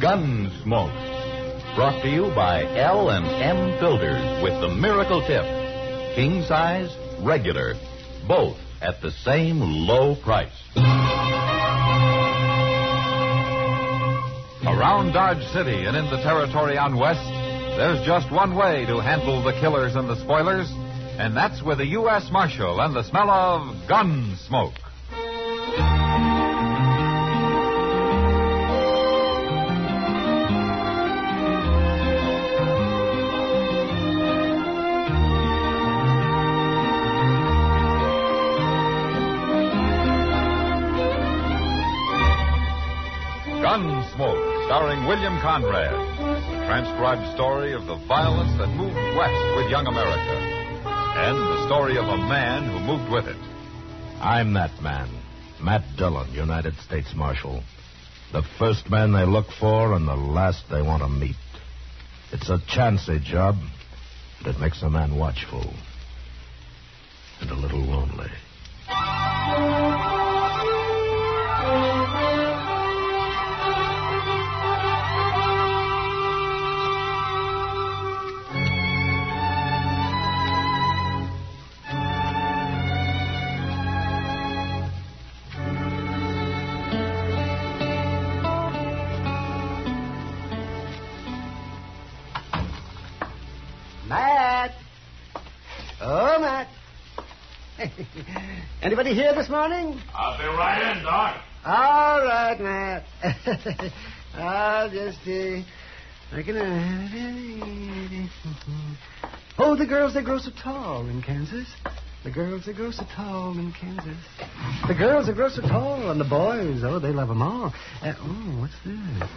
Gunsmoke. Brought to you by L&M Filters with the miracle tip. King size, regular, both at the same low price. Around Dodge City and in the territory on West, there's just one way to handle the killers and the spoilers, and that's with a U.S. Marshal and the smell of Gunsmoke. Gunsmoke, starring William Conrad. A transcribed story of the violence that moved west with young America. And the story of a man who moved with it. I'm that man, Matt Dillon, United States Marshal. The first man they look for and the last they want to meet. It's a chancy job, but it makes a man watchful. And a little lonely. Matt! Oh, Matt. Anybody here this morning? I'll be right in, Doc. All right, Matt. I'll just, Oh, the girls, they grow so tall in Kansas. The girls, they grow so tall in Kansas. The girls, they grow so tall, and the boys, oh, they love them all. What's this?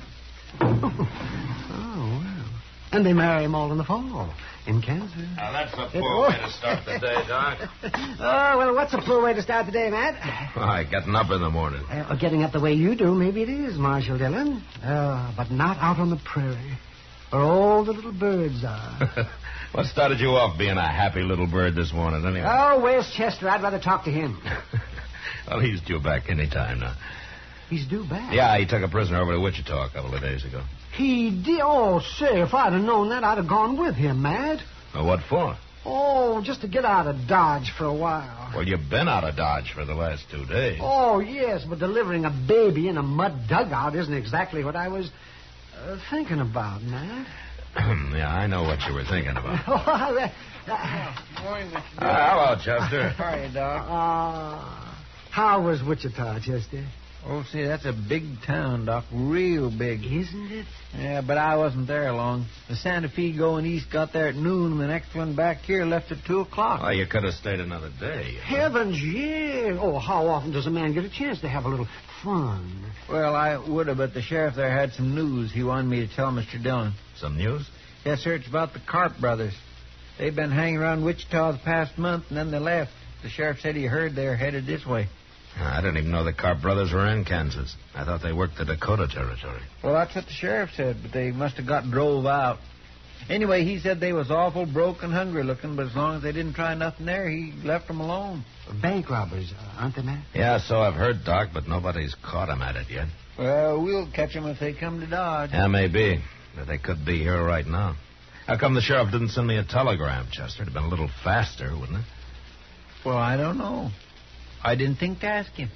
Oh, well. And they marry them all in the fall in Kansas. Now, that's a poor way to start the day, Doc. Oh, well, what's a poor way to start the day, Matt? Why, getting up in the morning. Getting up the way you do, maybe it is, Marshal Dillon. But not out on the prairie, where all the little birds are. What started you off being a happy little bird this morning, anyway? Oh, where's Chester? I'd rather talk to him. Well, he's due back any time now. He's due back? Yeah, he took a prisoner over to Wichita a couple of days ago. He did? Oh, say, if I'd have known that, I'd have gone with him, Matt. Well, what for? Oh, just to get out of Dodge for a while. Well, you've been out of Dodge for the last 2 days. Oh, yes, but delivering a baby in a mud dugout isn't exactly what I was thinking about, Matt. Yeah, I know what you were thinking about. Morning, Mr. Hello, Chester. How are you, Doc? How was Wichita, Chester? Oh, see, that's a big town, Doc. Real big. Isn't it? Yeah, but I wasn't there long. The Santa Fe going east got there at noon, and the next one back here left at 2 o'clock. Well, you could have stayed another day. Heavens, yeah. Oh, how often does a man get a chance to have a little fun? Well, I would have, but the sheriff there had some news he wanted me to tell Mr. Dillon. Some news? Yes, sir, it's about the Carp brothers. They've been hanging around Wichita the past month, and then they left. The sheriff said he heard they're headed this way. I didn't even know the Carp brothers were in Kansas. I thought they worked the Dakota Territory. Well, that's what the sheriff said, but they must have got drove out. Anyway, he said they was awful broke and hungry looking, but as long as they didn't try nothing there, he left them alone. Bank robbers, aren't they, Matt? Yeah, so I've heard, Doc, but nobody's caught them at it yet. Well, we'll catch them if they come to Dodge. Yeah, maybe. But they could be here right now. How come the sheriff didn't send me a telegram, Chester? It'd have been a little faster, wouldn't it? Well, I don't know. I didn't think to ask him.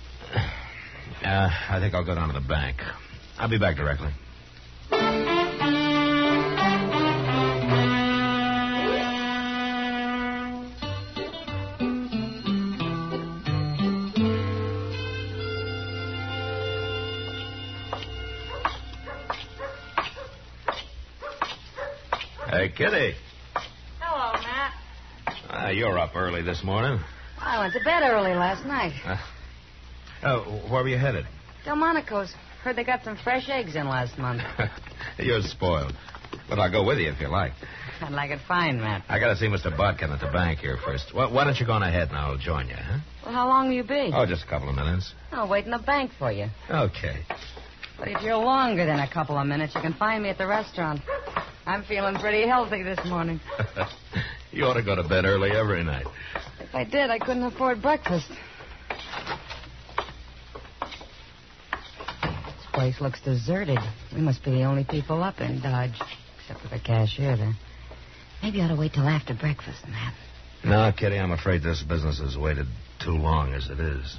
I think I'll go down to the bank. I'll be back directly. Hey, Kitty. Hello, Matt. You're up early this morning. I went to bed early last night. Where were you headed? Delmonico's. Heard they got some fresh eggs in last month. You're spoiled. But I'll go with you if you like. I'd like it fine, Matt. I got to see Mr. Bodkin at the bank here first. Why don't you go on ahead and I'll join you, huh? Well, how long will you be? Oh, just a couple of minutes. I'll wait in the bank for you. Okay. But if you're longer than a couple of minutes, you can find me at the restaurant. I'm feeling pretty healthy this morning. You ought to go to bed early every night. If I did, I couldn't afford breakfast. place looks deserted. We must be the only people up in Dodge, except for the cashier there. Maybe I ought to wait till after breakfast, Matt. No, Kitty, I'm afraid this business has waited too long as it is.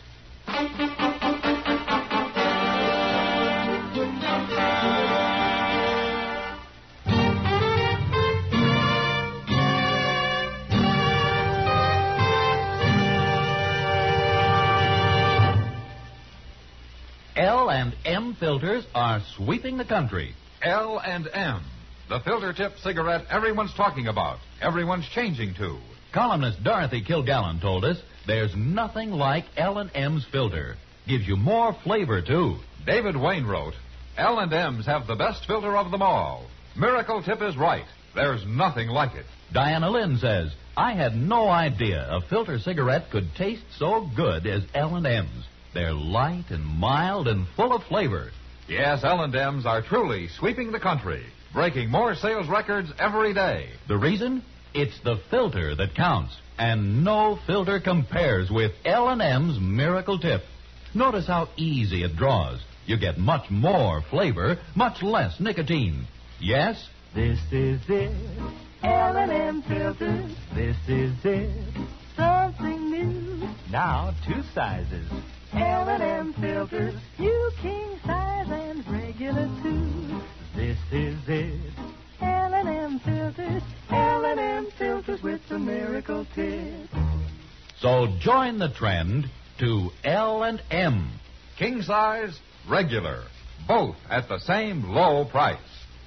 L&M filters are sweeping the country. L&M, the filter tip cigarette everyone's talking about, everyone's changing to. Columnist Dorothy Kilgallen told us there's nothing like L&M's filter. Gives you more flavor, too. David Wayne wrote, L&M's have the best filter of them all. Miracle Tip is right. There's nothing like it. Diana Lynn says, I had no idea a filter cigarette could taste so good as L&M's. They're light and mild and full of flavor. Yes, L&M's are truly sweeping the country, breaking more sales records every day. The reason? It's the filter that counts, and no filter compares with L&M's Miracle Tip. Notice how easy it draws. You get much more flavor, much less nicotine. Yes? This is it, L&M filters. This is it, something new. Now 2 sizes. L&M filters, you king size and regular too. This is it, L&M filters. L&M filters with the Miracle Tip. So join the trend to L&M. King size, regular, both at the same low price.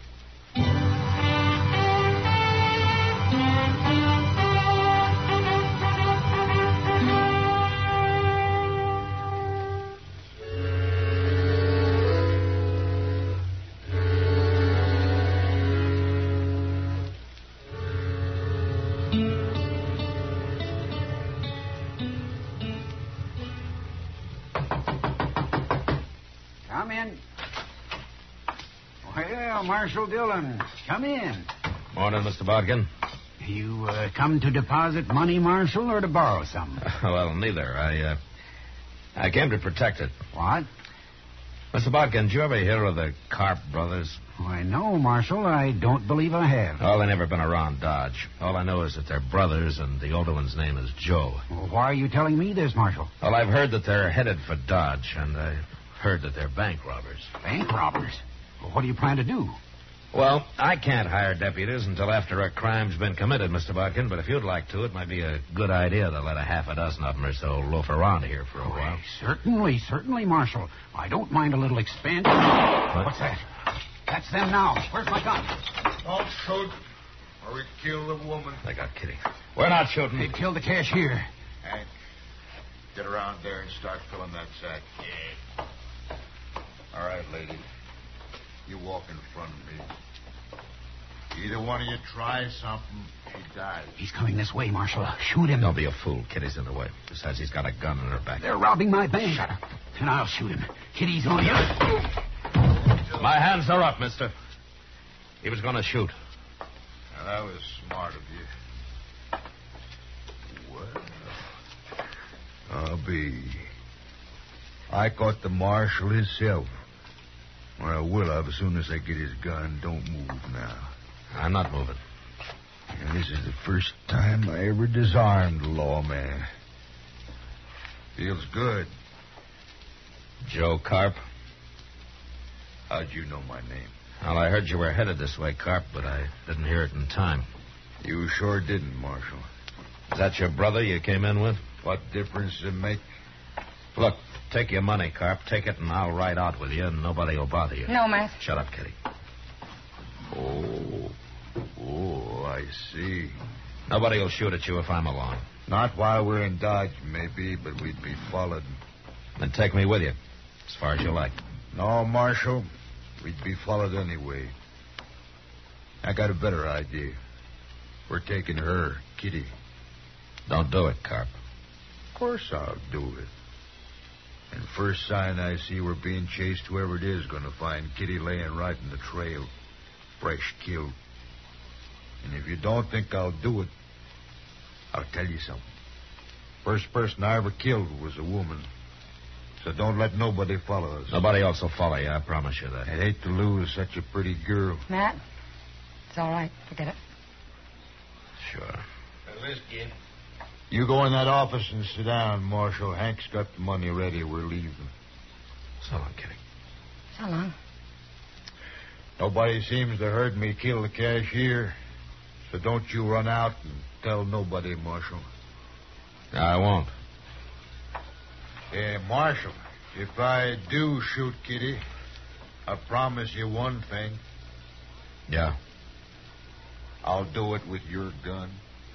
Come in. Well, Marshal Dillon, come in. Morning, Mr. Bodkin. You come to deposit money, Marshal, or to borrow some? Well, neither. I came to protect it. What? Mr. Bodkin, did you ever hear of the Karp brothers? Why, no, Marshal. I don't believe I have. Oh, they've never been around Dodge. All I know is that they're brothers, and the older one's name is Joe. Well, why are you telling me this, Marshal? Well, I've heard that they're headed for Dodge, and I've heard that they're bank robbers. Bank robbers? Well, what do you plan to do? Well, I can't hire deputies until after a crime's been committed, Mr. Bodkin, but if you'd like to, it might be a good idea to let a half a dozen of them or so loaf around here for a while. Certainly, Marshal. I don't mind a little expense. What's that? That's them now. Where's my gun? Don't shoot, or we kill the woman. They got Kitty. We're not shooting. They killed the cashier. Hank, get around there and start filling that sack. Yeah. All right, lady. You walk in front of me. Either one of you tries something, she dies. He's coming this way, Marshal. Shoot him. Don't be a fool. Kitty's in the way. Besides, he's got a gun in her back. They're robbing my bank. Shut up. And I'll shoot him. Kitty's on you. My hands are up, mister. He was going to shoot. Now, that was smart of you. Well, I'll be. I caught the marshal himself. Or I will have as soon as I get his gun. Don't move now. I'm not moving. And this is the first time I ever disarmed a lawman. Feels good. Joe Karp. How'd you know my name? Well, I heard you were headed this way, Karp, but I didn't hear it in time. You sure didn't, Marshal. Is that your brother you came in with? What difference does it make? Look, take your money, Karp. Take it, and I'll ride out with you, and nobody will bother you. No, Matt. Shut up, Kitty. Oh, I see. Nobody will shoot at you if I'm along. Not while we're in Dodge, maybe, but we'd be followed. Then take me with you, as far as you like. No, Marshal. We'd be followed anyway. I got a better idea. We're taking her, Kitty. Don't do it, Karp. Of course I'll do it. And first sign I see we're being chased, whoever it is going to find Kitty laying right in the trail, fresh killed. And if you don't think I'll do it, I'll tell you something. First person I ever killed was a woman. So don't let nobody follow us. Nobody else will follow you, I promise you that. I'd hate to lose such a pretty girl. Matt, it's all right. Forget it. Sure. Listen, you go in that office and sit down, Marshal. Hank's got the money ready. We're leaving. So long, Kitty. So long. Nobody seems to heard me kill the cashier. So don't you run out and tell nobody, Marshal. No, I won't. Yeah, Marshal, if I do shoot Kitty, I promise you one thing. Yeah? I'll do it with your gun.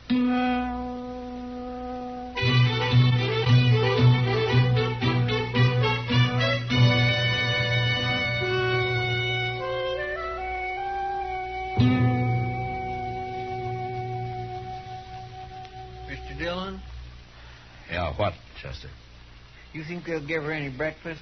Mr. Dillon, Yeah, what, Chester? you think they'll give her any breakfast?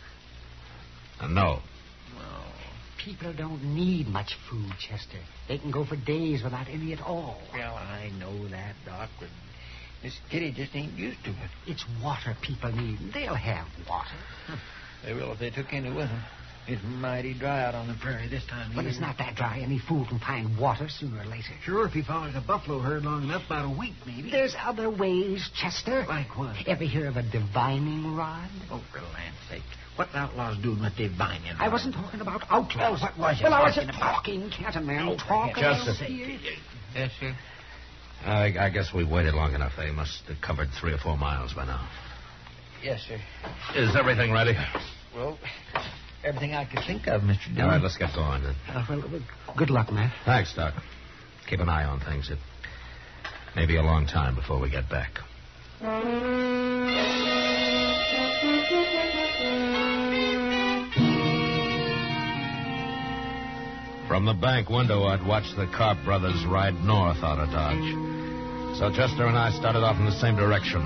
No. Well, People don't need much food, Chester. They can go for days without any at all. well, I know that, Doc, but Miss Kitty just ain't used to it. It's water people need. They'll have water. They will if they took any with them. It's mighty dry out on the prairie this time of But year. it's not that dry. Any fool can find water sooner or later. Sure, if he follows a buffalo herd long enough, about a week, maybe. There's other ways, Chester. Like what? Ever hear of a divining rod? Oh, for land's sake. What outlaws doing with divining? I wasn't talking about outlaws. What was you Well, I was talking about? talking. Can't a man Oh, talk? for Chester. around here? Yes, sir. I guess we've waited long enough. They must have covered 3 or 4 miles by now. Yes, sir. Is everything ready? Well, everything I could think of, Mr. Dillon. All right, let's get going then. Well, good luck, Matt. Thanks, Doc. Keep an eye on things. It may be a long time before we get back. From the bank window, I'd watched the Carp brothers ride north out of Dodge. So Chester and I started off in the same direction.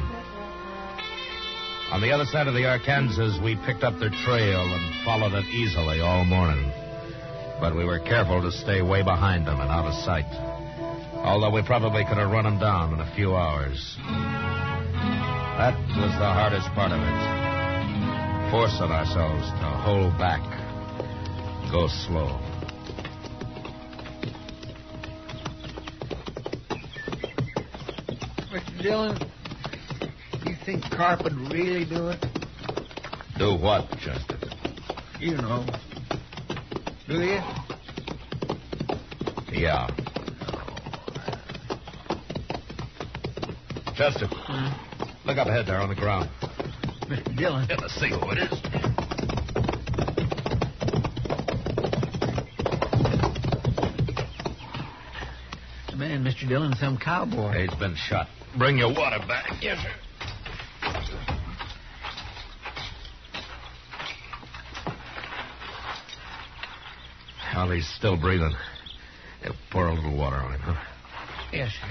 On the other side of the Arkansas, we picked up their trail and followed it easily all morning. But we were careful to stay way behind them and out of sight. Although we probably could have run them down in a few hours. That was the hardest part of it. Forcing ourselves to hold back. Go slow. Mr. Dillon, you think Carp would really do it? Do what, Chester? You know. Do you? Yeah. Chester, look up ahead there on the ground. Mr. Dillon. Yeah, let's see who it is. The man, Mr. Dillon, some cowboy. He's been shot. Bring your water back. Yes, sir. Well, he's still breathing. Pour a little water on him, huh? Yes, sir.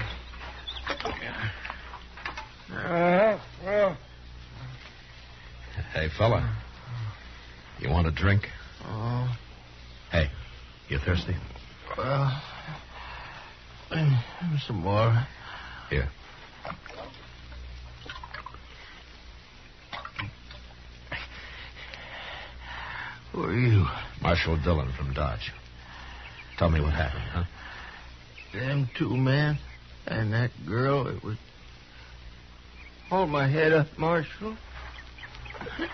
Hey, fella. You want a drink? Oh, Hey, you thirsty? well, some more. Here. Who are you? Marshal Dillon from Dodge. Tell me what happened, huh? Them 2 men and that girl. It was. Hold my head up, Marshal. Is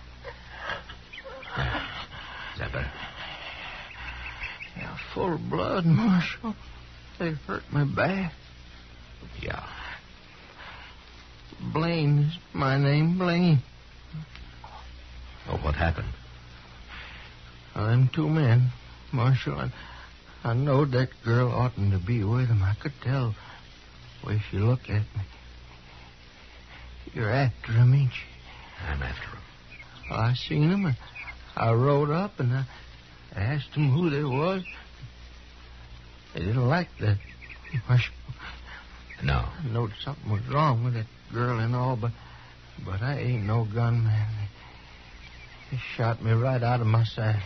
that better? Yeah, full of blood, Marshal. They hurt me bad. Yeah. Blaine is my name, Blaine. Oh, what happened? Them 2 men, Marshal. I knowed that girl oughtn't to be with him. I could tell the way she looked at me. You're after him, ain't you? I'm after him. Well, I seen him, and I rode up, and I asked them who they was. They didn't like that, Marshal. No. I knowed something was wrong with that girl and all, but I ain't no gunman. They shot me right out of my saddle.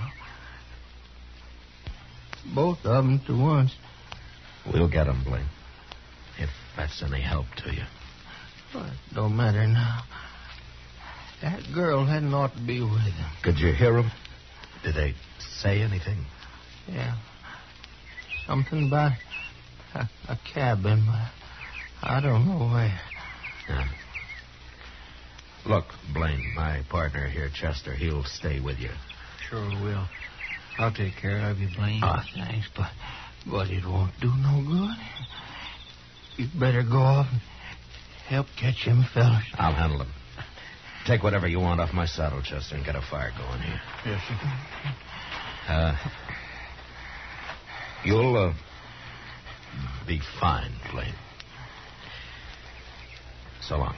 Both of them to once. We'll get him, Blaine. If that's any help to you. Well, it don't matter now. That girl hadn't ought to be with him. Could you hear them? Did they say anything? Yeah. Something about a cabin, but I don't know where. Yeah. Look, Blaine, my partner here, Chester, he'll stay with you. Sure will. I'll take care of you, Blaine. Oh, thanks, but it won't do no good. You'd better go off and help catch them fellas. I'll handle them. Take whatever you want off my saddle, Chester, and get a fire going here. Yes, sir. You'll be fine, Blaine. So long.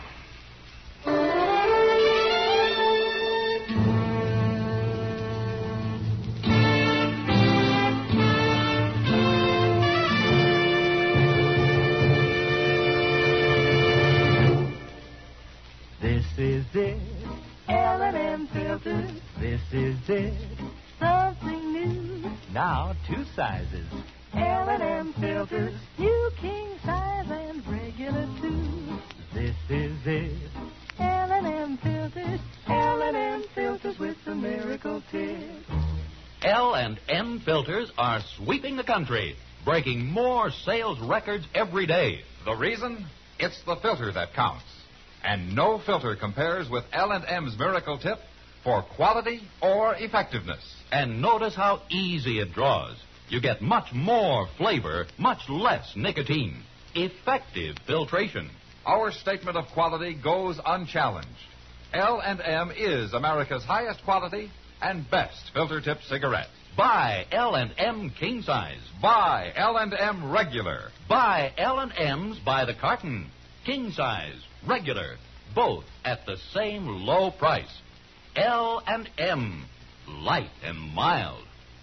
This is it, L&M Filters. This is it, something new. Now 2 sizes, L&M Filters. New king size and regular too. This is it, L&M Filters. L&M Filters with the miracle tip. L&M filters are sweeping the country, breaking more sales records every day. The reason? It's the filter that counts. And no filter compares with L&M's Miracle Tip for quality or effectiveness. And notice how easy it draws. You get much more flavor, much less nicotine. Effective filtration. Our statement of quality goes unchallenged. L&M is America's highest quality and best filter tip cigarette. Buy L&M king size. Buy L&M regular. Buy L&M's by the carton. King size, regular, both at the same low price. L&M, light and mild.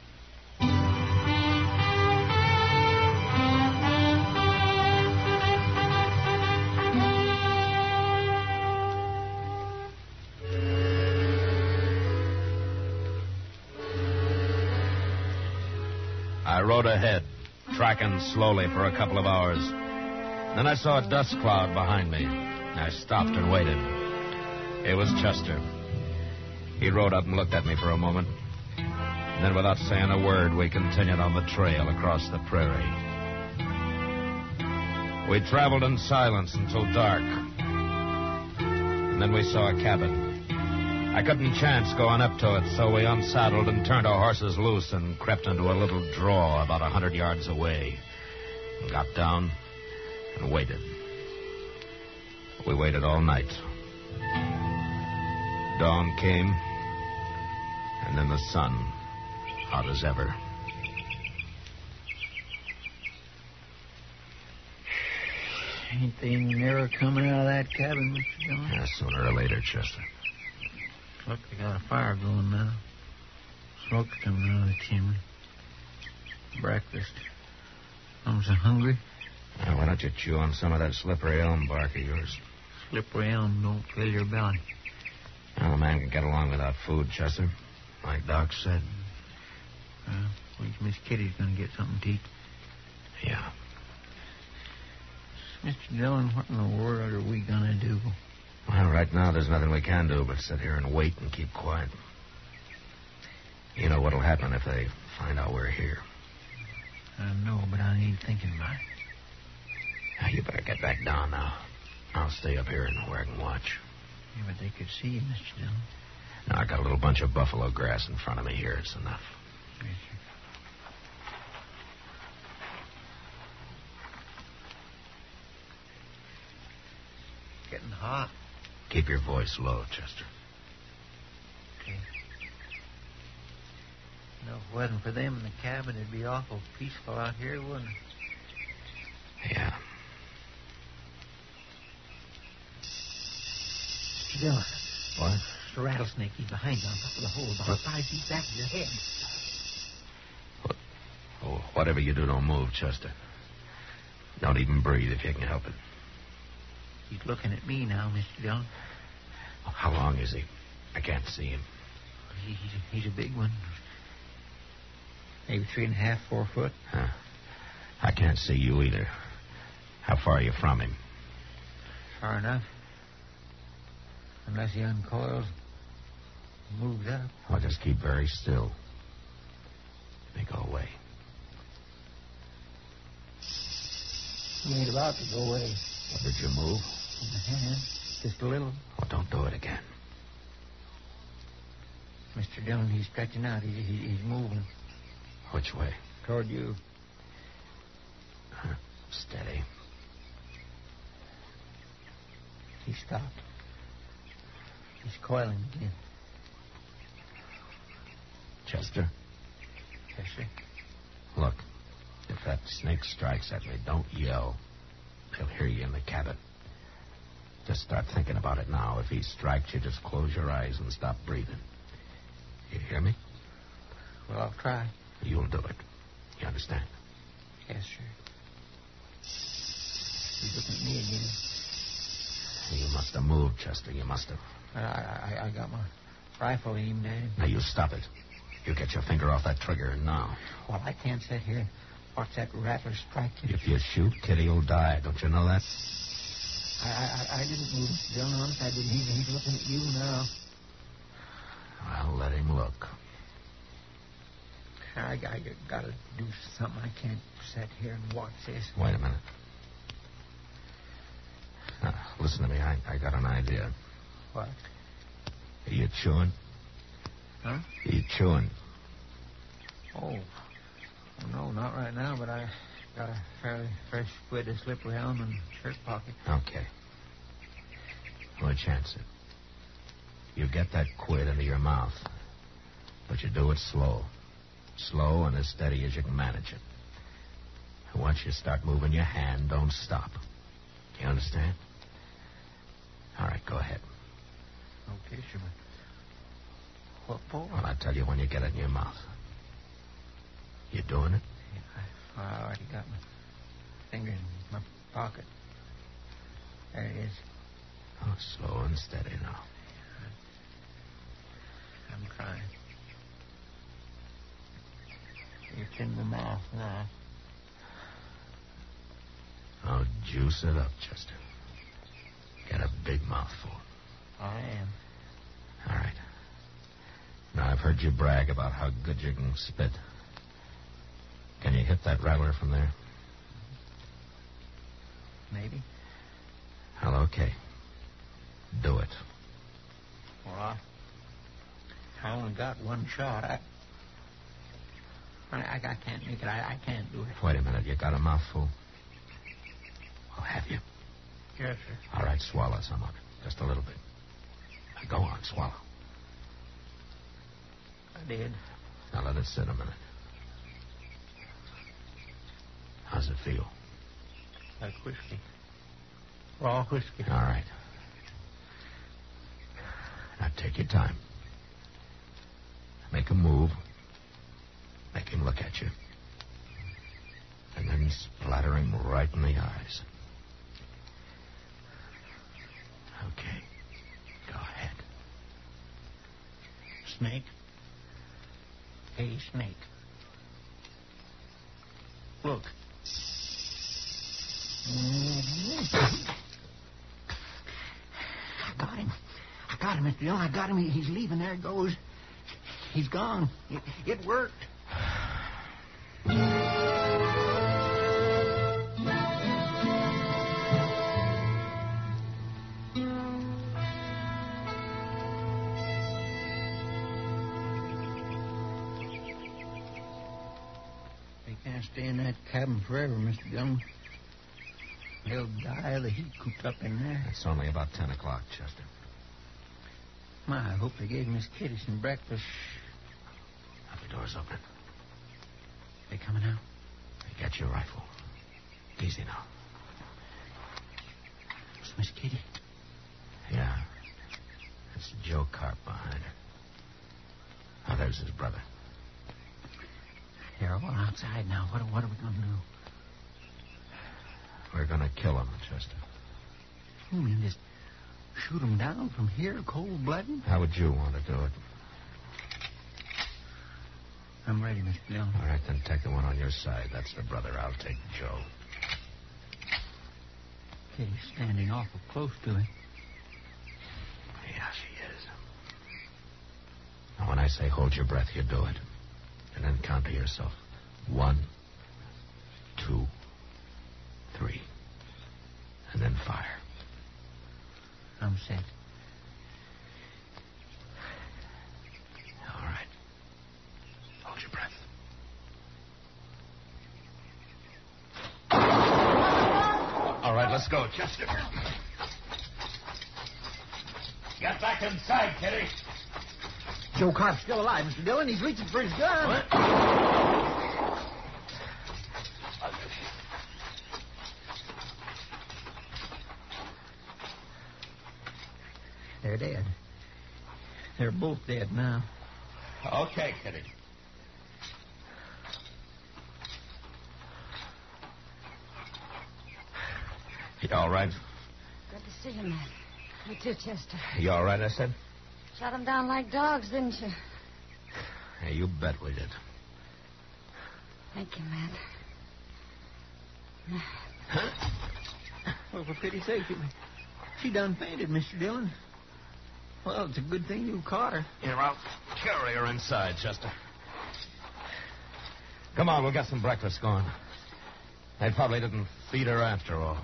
I rode ahead, tracking slowly for a couple of hours. Then I saw a dust cloud behind me. I stopped and waited. It was Chester. He rode up and looked at me for a moment. Then, without saying a word, we continued on the trail across the prairie. We traveled in silence until dark. And then we saw a cabin. I couldn't chance going up to it, so we unsaddled and turned our horses loose and crept into a little draw about 100 yards away. And got down and waited. We waited all night. Dawn came, and then the sun, hot as ever. Ain't they never coming out of that cabin, Mr. Dillon? Yeah, sooner or later, Chester. Look, they got a fire going now. Smoke's coming out of the chimney. Breakfast. I'm so hungry. Now, why don't you chew on some of that slippery elm bark of yours? Slippery elm don't fill your belly. Well, a man can get along without food, Chester. Like Doc said. Miss Kitty's going to get something to eat. Yeah. Mr. Dillon, what in the world are we going to do? Well, right now there's nothing we can do but sit here and wait and keep quiet. You know what'll happen if they find out we're here. I know, but I ain't thinking about it. Now, you better get back down now. I'll stay up here and where I can watch. Yeah, but they could see you, Mr. Dillon. Now, I got a little bunch of buffalo grass in front of me here. It's enough. Yes, sir. Getting hot. Keep your voice low, Chester. Okay. No, if it wasn't for them in the cabin, it'd be awful peaceful out here, wouldn't it? Yeah. Mr. Dillon. What? There's a rattlesnake. He's behind you on top of the hole, about 5 feet back of your head. What? Oh, whatever you do, don't move, Chester. Don't even breathe if you can help it. He's looking at me now, Mr. Dillon. How long is he? I can't see him. He's a big one. Maybe 3.5, 4 foot. Huh. I can't see you either. How far are you from him? Far enough. Unless he uncoils, moves up. Well, just keep very still. They go away. He ain't about to go away. Well, did you move? Just a little. Well, don't do it again. Mr. Dillon, he's stretching out. He's moving. Which way? Toward you. Steady. He stopped. He's coiling again. Chester? Yes, sir. Look, if that snake strikes at me, don't yell. He'll hear you in the cabin. Just start thinking about it now. If he strikes you, just close your eyes and stop breathing. You hear me? Well, I'll try. You'll do it. You understand? Yes, sir. He's looking at me again. You must have moved, Chester. You must have. I got my rifle aimed at him. Now, you stop it. You get your finger off that trigger now. Well, I can't sit here and watch that rattler strike you. If you shoot, Kitty will die. Don't you know that? I didn't move, Mr. Dillon. Honest, I didn't. He's looking at you now. Well, let him look. I gotta do something. I can't sit here and watch this. Wait a minute. Now, listen to me. I got an idea. What? Are you chewing? Huh? Are you chewing? Oh. No, not right now, but I got a fairly fresh squid of slippery elm in the shirt pocket. Okay. We'll chance it. You get that quid into your mouth, but you do it slow. Slow and as steady as you can manage it. And once you start moving your hand, don't stop. You understand? All right, go ahead. Okay, sure. What for? Well, I'll tell you when you get it in your mouth. You doing it? Yeah, I already got my finger in my pocket. There it is. Oh, slow and steady now. I'm trying. It's in the mouth now. Oh, juice it up, Chester. Get a big mouthful. I am. All right. Now, I've heard you brag about how good you can spit. Can you hit that rattler from there? Maybe. Well, okay. Do it. Well, I only got one shot. I can't make it. I can't do it. Wait a minute. You got a mouthful? Well, have you? Yes, sir. All right, swallow some of it. Just a little bit. Now, go on, swallow. I did. Now, let it sit a minute. How's it feel? Like whiskey. Raw whiskey. All right. Now, take your time. Make a move. Make him look at you. And then splatter him right in the eyes. Okay. Go ahead. Snake. Hey, snake. Look. I got him. Mr. Dillon. I got him. He's leaving. There he goes. He's gone. It worked. They can't stay in that cabin forever, Mr. Dillon. They'll die of the heat cooped up in there. It's only about 10 o'clock, Chester. My, I hope they gave Miss Kitty some breakfast. Have the doors open. They coming out? Hey, get your rifle. Easy now. It's Miss Kitty. Yeah. That's Joe Carp behind her. Now, there's his brother. They're all outside now. What are we going to do? We're going to kill him, Chester. You mean just shoot him down from here, cold-blooded? How would you want to do it? I'm ready, Mr. Dillon. All right, then take the one on your side. That's the brother. I'll take Joe. Kitty's standing awful close to him. Yeah. I say hold your breath, you do it. And then count to yourself. 1, 2, 3. And then fire. I'm set. All right. Hold your breath. All right, let's go, Chester. Get back inside, Kitty. Joe Carp's still alive, Mr. Dillon. He's reaching for his gun. What? They're dead. They're both dead now. Okay, Kitty. You all right? Good to see you, Matt. You too, Chester. You all right, I said? Shot them down like dogs, didn't you? Hey, you bet we did. Thank you, Matt. Well, for pity's sake, she done fainted, Mr. Dillon. Well, it's a good thing you caught her. Here, I'll carry her inside, Chester. Come on, we'll get some breakfast going. They probably didn't feed her after all.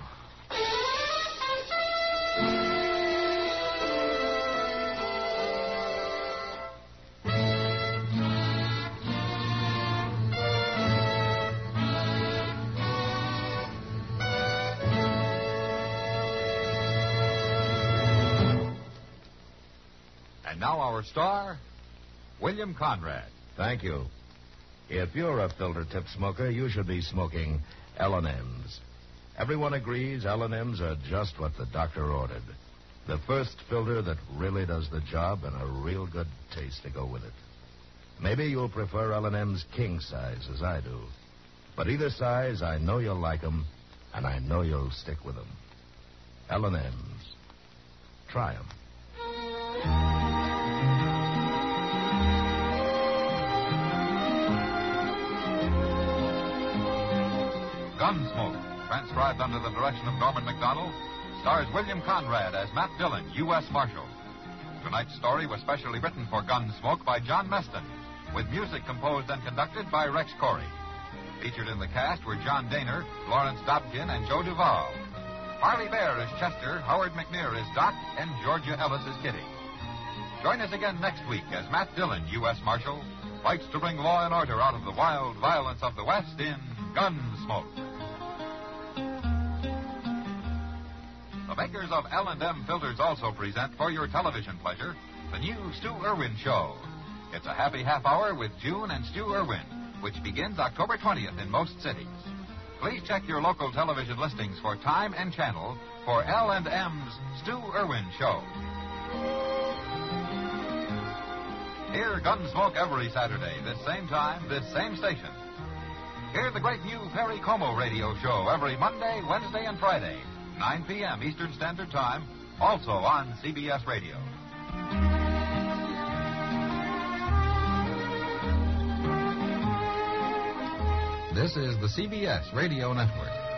And now our star, William Conrad. Thank you. If you're a filter tip smoker, you should be smoking L&M's. Everyone agrees L&M's are just what the doctor ordered. The first filter that really does the job and a real good taste to go with it. Maybe you'll prefer L&M's king size as I do. But either size, I know you'll like them, and I know you'll stick with them. L&M's. Try them. Gunsmoke, transcribed under the direction of Norman MacDonald, stars William Conrad as Matt Dillon, U.S. Marshal. Tonight's story was specially written for Gunsmoke by John Meston, with music composed and conducted by Rex Corey. Featured in the cast were John Daner, Lawrence Dobkin, and Joe Duvall. Marley Bear is Chester, Howard McNear is Doc, and Georgia Ellis is Kitty. Join us again next week as Matt Dillon, U.S. Marshal, fights to bring law and order out of the wild violence of the West in Gunsmoke. The makers of L&M filters also present for your television pleasure the new Stu Irwin Show. It's a happy half hour with June and Stu Irwin, which begins October 20th in most cities. Please check your local television listings for time and channel for L&M's Stu Irwin Show. Hear Gunsmoke every Saturday, this same time, this same station. Hear the great new Perry Como radio show every Monday, Wednesday, and Friday, 9 p.m. Eastern Standard Time, also on CBS Radio. This is the CBS Radio Network.